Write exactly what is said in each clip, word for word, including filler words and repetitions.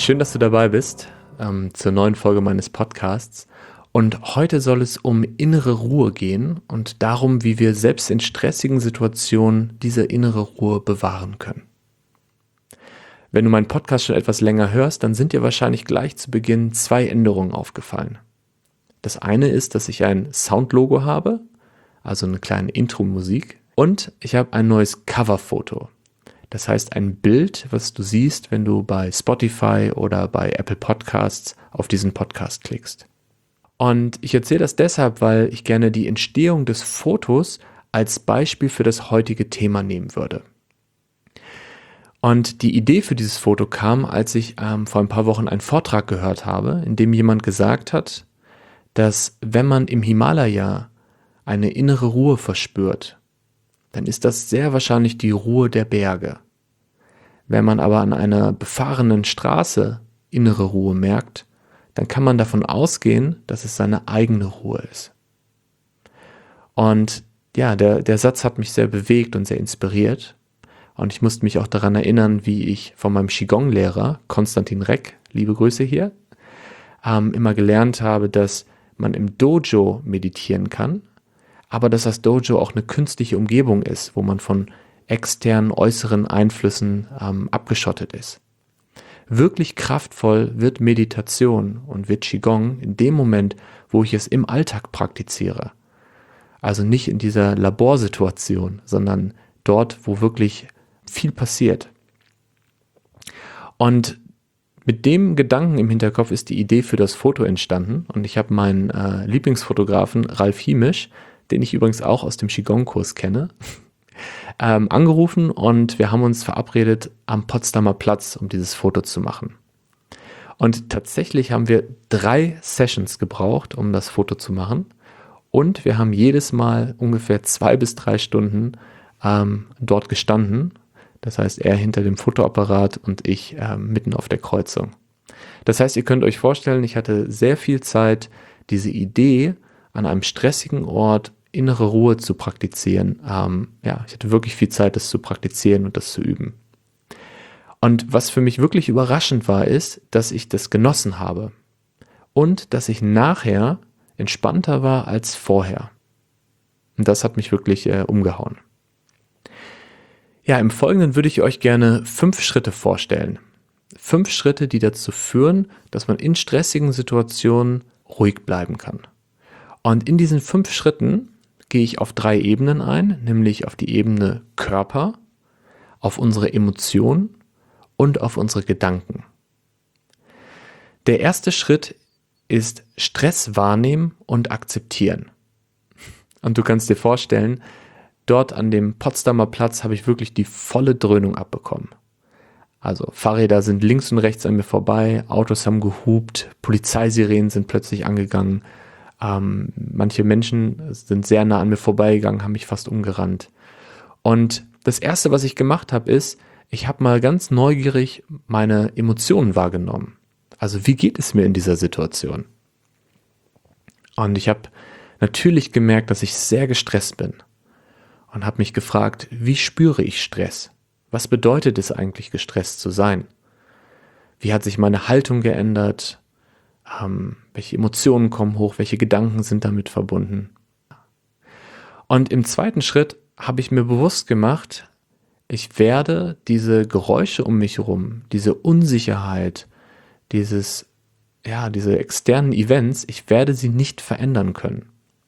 Schön, dass du dabei bist ähm, zur neuen Folge meines Podcasts. Und heute soll es um innere Ruhe gehen und darum, wie wir selbst in stressigen Situationen diese innere Ruhe bewahren können. Wenn du meinen Podcast schon etwas länger hörst, dann sind dir wahrscheinlich gleich zu Beginn zwei Änderungen aufgefallen. Das eine ist, dass ich ein Soundlogo habe, also eine kleine Intro-Musik, und ich habe ein neues Coverfoto. Das heißt, ein Bild, was du siehst, wenn du bei Spotify oder bei Apple Podcasts auf diesen Podcast klickst. Und ich erzähle das deshalb, weil ich gerne die Entstehung des Fotos als Beispiel für das heutige Thema nehmen würde. Und die Idee für dieses Foto kam, als ich ähm, vor ein paar Wochen einen Vortrag gehört habe, in dem jemand gesagt hat, dass wenn man im Himalaya eine innere Ruhe verspürt, dann ist das sehr wahrscheinlich die Ruhe der Berge. Wenn man aber an einer befahrenen Straße innere Ruhe merkt, dann kann man davon ausgehen, dass es seine eigene Ruhe ist. Und ja, der, der Satz hat mich sehr bewegt und sehr inspiriert. Und ich musste mich auch daran erinnern, wie ich von meinem Qigong-Lehrer, Konstantin Reck, liebe Grüße hier, ähm, immer gelernt habe, dass man im Dojo meditieren kann, aber dass das Dojo auch eine künstliche Umgebung ist, wo man von externen, äußeren Einflüssen ähm, abgeschottet ist. Wirklich kraftvoll wird Meditation und wird Qigong in dem Moment, wo ich es im Alltag praktiziere. Also nicht in dieser Laborsituation, sondern dort, wo wirklich viel passiert. Und mit dem Gedanken im Hinterkopf ist die Idee für das Foto entstanden und ich habe meinen äh, Lieblingsfotografen Ralf Hiemisch, den ich übrigens auch aus dem Qigong-Kurs kenne, ähm, angerufen und wir haben uns verabredet am Potsdamer Platz, um dieses Foto zu machen. Und tatsächlich haben wir drei Sessions gebraucht, um das Foto zu machen und wir haben jedes Mal ungefähr zwei bis drei Stunden ähm, dort gestanden. Das heißt, er hinter dem Fotoapparat und ich äh, mitten auf der Kreuzung. Das heißt, ihr könnt euch vorstellen, ich hatte sehr viel Zeit, diese Idee an einem stressigen Ort innere Ruhe zu praktizieren. Ähm, ja, ich hatte wirklich viel Zeit, das zu praktizieren und das zu üben. Und was für mich wirklich überraschend war, ist, dass ich das genossen habe und dass ich nachher entspannter war als vorher. Und das hat mich wirklich äh, umgehauen. Ja, im Folgenden würde ich euch gerne fünf Schritte vorstellen. Fünf Schritte, die dazu führen, dass man in stressigen Situationen ruhig bleiben kann. Und in diesen fünf Schritten gehe ich auf drei Ebenen ein, nämlich auf die Ebene Körper, auf unsere Emotionen und auf unsere Gedanken. Der erste Schritt ist Stress wahrnehmen und akzeptieren. Und du kannst dir vorstellen, dort an dem Potsdamer Platz habe ich wirklich die volle Dröhnung abbekommen. Also Fahrräder sind links und rechts an mir vorbei, Autos haben gehupt, Polizeisirenen sind plötzlich angegangen, ähm, manche Menschen sind sehr nah an mir vorbeigegangen, haben mich fast umgerannt. Und das Erste, was ich gemacht habe, ist, ich habe mal ganz neugierig meine Emotionen wahrgenommen. Also wie geht es mir in dieser Situation? Und ich habe natürlich gemerkt, dass ich sehr gestresst bin. Und habe mich gefragt, wie spüre ich Stress? Was bedeutet es eigentlich, gestresst zu sein? Wie hat sich meine Haltung geändert? Ähm, welche Emotionen kommen hoch? Welche Gedanken sind damit verbunden? Und im zweiten Schritt habe ich mir bewusst gemacht, ich werde diese Geräusche um mich herum, diese Unsicherheit, dieses, ja, diese externen Events, ich werde sie nicht verändern können.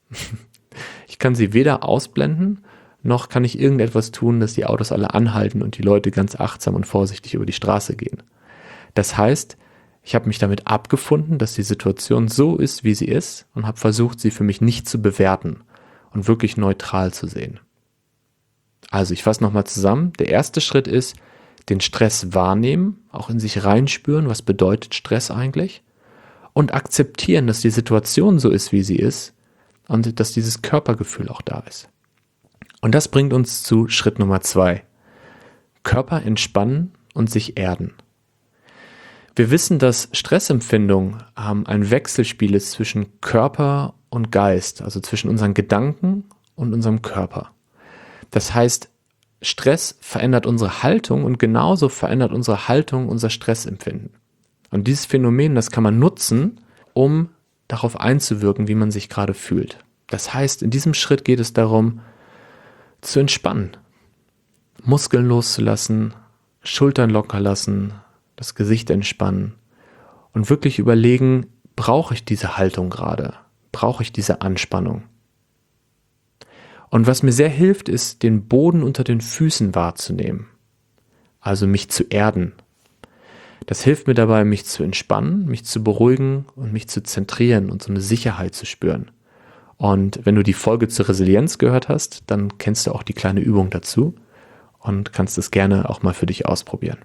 Ich kann sie weder ausblenden, noch kann ich irgendetwas tun, dass die Autos alle anhalten und die Leute ganz achtsam und vorsichtig über die Straße gehen. Das heißt, ich habe mich damit abgefunden, dass die Situation so ist, wie sie ist und habe versucht, sie für mich nicht zu bewerten und wirklich neutral zu sehen. Also ich fasse nochmal zusammen. Der erste Schritt ist, den Stress wahrnehmen, auch in sich reinspüren, was bedeutet Stress eigentlich, und akzeptieren, dass die Situation so ist, wie sie ist und dass dieses Körpergefühl auch da ist. Und das bringt uns zu Schritt Nummer zwei. Körper entspannen und sich erden. Wir wissen, dass Stressempfindung ähm, ein Wechselspiel ist zwischen Körper und Geist, also zwischen unseren Gedanken und unserem Körper. Das heißt, Stress verändert unsere Haltung und genauso verändert unsere Haltung unser Stressempfinden. Und dieses Phänomen, das kann man nutzen, um darauf einzuwirken, wie man sich gerade fühlt. Das heißt, in diesem Schritt geht es darum, zu entspannen, Muskeln loszulassen, Schultern locker lassen, das Gesicht entspannen und wirklich überlegen, brauche ich diese Haltung gerade? Brauche ich diese Anspannung? Und was mir sehr hilft, ist, den Boden unter den Füßen wahrzunehmen, also mich zu erden. Das hilft mir dabei, mich zu entspannen, mich zu beruhigen und mich zu zentrieren und so eine Sicherheit zu spüren. Und wenn du die Folge zur Resilienz gehört hast, dann kennst du auch die kleine Übung dazu und kannst es gerne auch mal für dich ausprobieren.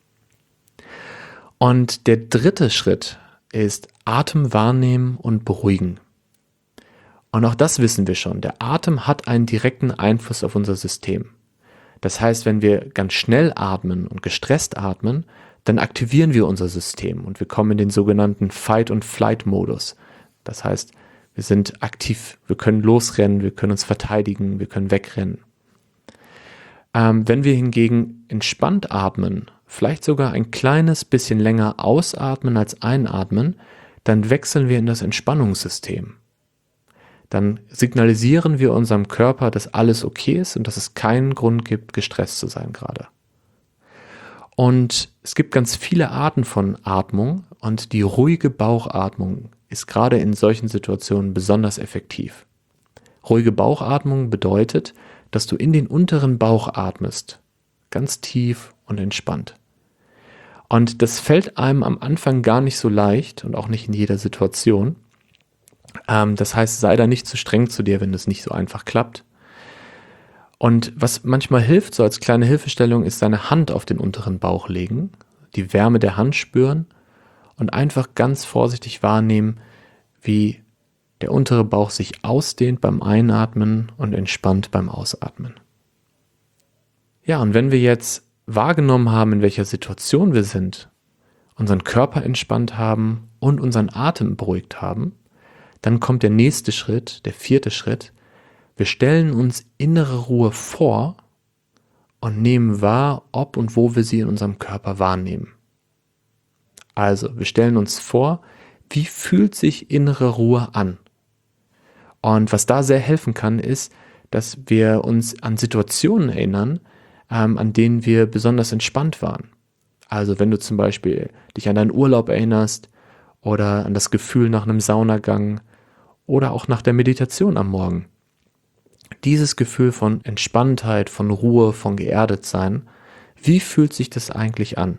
Und der dritte Schritt ist Atem wahrnehmen und beruhigen. Und auch das wissen wir schon. Der Atem hat einen direkten Einfluss auf unser System. Das heißt, wenn wir ganz schnell atmen und gestresst atmen, dann aktivieren wir unser System und wir kommen in den sogenannten Fight- und Flight-Modus. Das heißt, wir sind aktiv, wir können losrennen, wir können uns verteidigen, wir können wegrennen. Ähm, wenn wir hingegen entspannt atmen, vielleicht sogar ein kleines bisschen länger ausatmen als einatmen, dann wechseln wir in das Entspannungssystem. Dann signalisieren wir unserem Körper, dass alles okay ist und dass es keinen Grund gibt, gestresst zu sein gerade. Und es gibt ganz viele Arten von Atmung und die ruhige Bauchatmung ist gerade in solchen Situationen besonders effektiv. Ruhige Bauchatmung bedeutet, dass du in den unteren Bauch atmest, ganz tief und entspannt. Und das fällt einem am Anfang gar nicht so leicht und auch nicht in jeder Situation. Ähm, das heißt, sei da nicht zu streng zu dir, wenn das nicht so einfach klappt. Und was manchmal hilft, so als kleine Hilfestellung, ist seine Hand auf den unteren Bauch legen, die Wärme der Hand spüren und einfach ganz vorsichtig wahrnehmen, wie der untere Bauch sich ausdehnt beim Einatmen und entspannt beim Ausatmen. Ja, und wenn wir jetzt wahrgenommen haben, in welcher Situation wir sind, unseren Körper entspannt haben und unseren Atem beruhigt haben, dann kommt der nächste Schritt, der vierte Schritt. Wir stellen uns innere Ruhe vor und nehmen wahr, ob und wo wir sie in unserem Körper wahrnehmen. Also, wir stellen uns vor, wie fühlt sich innere Ruhe an? Und was da sehr helfen kann, ist, dass wir uns an Situationen erinnern, ähm, an denen wir besonders entspannt waren. Also wenn du zum Beispiel dich an deinen Urlaub erinnerst oder an das Gefühl nach einem Saunagang oder auch nach der Meditation am Morgen. Dieses Gefühl von Entspanntheit, von Ruhe, von Geerdetsein, wie fühlt sich das eigentlich an?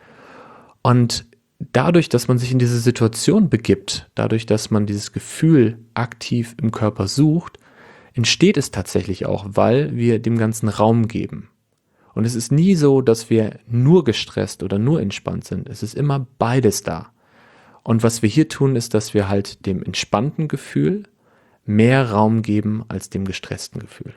Und dadurch, dass man sich in diese Situation begibt, dadurch, dass man dieses Gefühl aktiv im Körper sucht, entsteht es tatsächlich auch, weil wir dem Ganzen Raum geben. Und es ist nie so, dass wir nur gestresst oder nur entspannt sind. Es ist immer beides da. Und was wir hier tun, ist, dass wir halt dem entspannten Gefühl mehr Raum geben als dem gestressten Gefühl.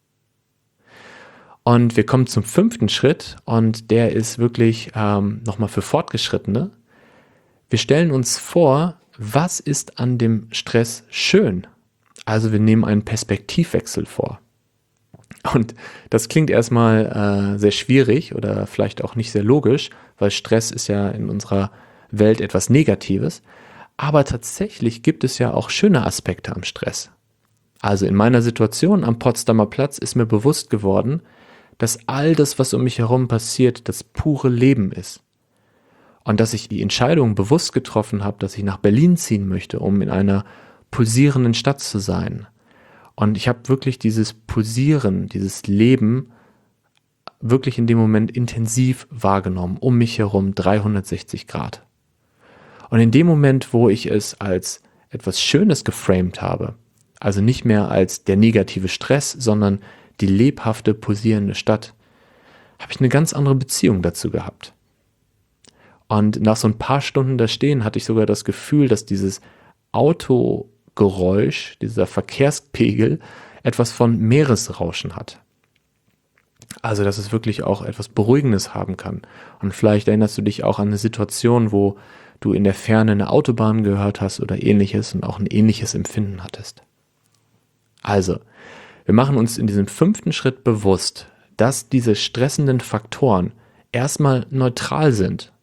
Und wir kommen zum fünften Schritt und der ist wirklich ähm, nochmal für Fortgeschrittene. Wir stellen uns vor, was ist an dem Stress schön? Also wir nehmen einen Perspektivwechsel vor. Und das klingt erstmal äh, sehr schwierig oder vielleicht auch nicht sehr logisch, weil Stress ist ja in unserer Welt etwas Negatives. Aber tatsächlich gibt es ja auch schöne Aspekte am Stress. Also in meiner Situation am Potsdamer Platz ist mir bewusst geworden, dass all das, was um mich herum passiert, das pure Leben ist. Und dass ich die Entscheidung bewusst getroffen habe, dass ich nach Berlin ziehen möchte, um in einer pulsierenden Stadt zu sein. Und ich habe wirklich dieses Pulsieren, dieses Leben wirklich in dem Moment intensiv wahrgenommen, um mich herum dreihundertsechzig Grad. Und in dem Moment, wo ich es als etwas Schönes geframed habe, also nicht mehr als der negative Stress, sondern die lebhafte, pulsierende Stadt, habe ich eine ganz andere Beziehung dazu gehabt. Und nach so ein paar Stunden da stehen hatte ich sogar das Gefühl, dass dieses Autogeräusch, dieser Verkehrspegel etwas von Meeresrauschen hat. Also, dass es wirklich auch etwas Beruhigendes haben kann. Und vielleicht erinnerst du dich auch an eine Situation, wo du in der Ferne eine Autobahn gehört hast oder ähnliches und auch ein ähnliches Empfinden hattest. Also, wir machen uns in diesem fünften Schritt bewusst, dass diese stressenden Faktoren erstmal neutral sind.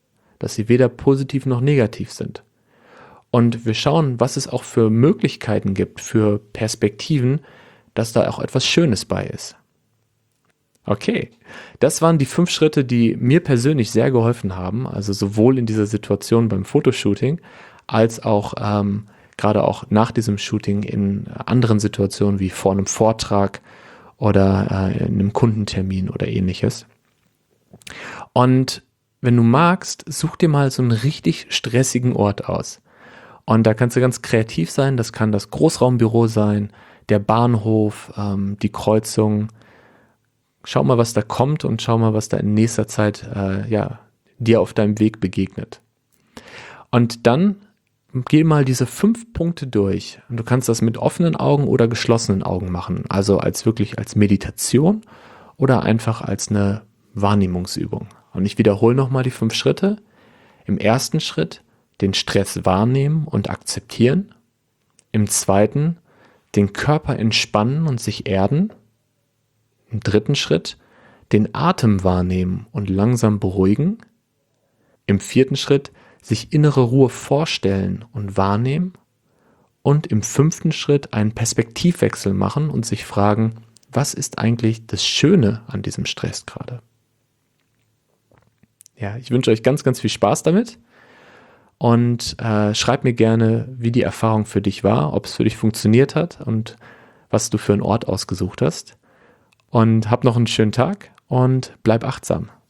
dass sie weder positiv noch negativ sind. Und wir schauen, was es auch für Möglichkeiten gibt, für Perspektiven, dass da auch etwas Schönes bei ist. Okay, das waren die fünf Schritte, die mir persönlich sehr geholfen haben, also sowohl in dieser Situation beim Fotoshooting, als auch ähm, gerade auch nach diesem Shooting in anderen Situationen wie vor einem Vortrag oder äh, in einem Kundentermin oder ähnliches. Und wenn du magst, such dir mal so einen richtig stressigen Ort aus. Und da kannst du ganz kreativ sein, das kann das Großraumbüro sein, der Bahnhof, ähm, die Kreuzung. Schau mal, was da kommt und schau mal, was da in nächster Zeit äh, ja, dir auf deinem Weg begegnet. Und dann geh mal diese fünf Punkte durch. Und du kannst das mit offenen Augen oder geschlossenen Augen machen. Also als wirklich als Meditation oder einfach als eine Wahrnehmungsübung. Und ich wiederhole nochmal die fünf Schritte. Im ersten Schritt den Stress wahrnehmen und akzeptieren. Im zweiten den Körper entspannen und sich erden. Im dritten Schritt den Atem wahrnehmen und langsam beruhigen. Im vierten Schritt sich innere Ruhe vorstellen und wahrnehmen. Und im fünften Schritt einen Perspektivwechsel machen und sich fragen, was ist eigentlich das Schöne an diesem Stress gerade? Ja, ich wünsche euch ganz, ganz viel Spaß damit und äh, schreib mir gerne, wie die Erfahrung für dich war, ob es für dich funktioniert hat und was du für einen Ort ausgesucht hast. Und hab noch einen schönen Tag und bleib achtsam.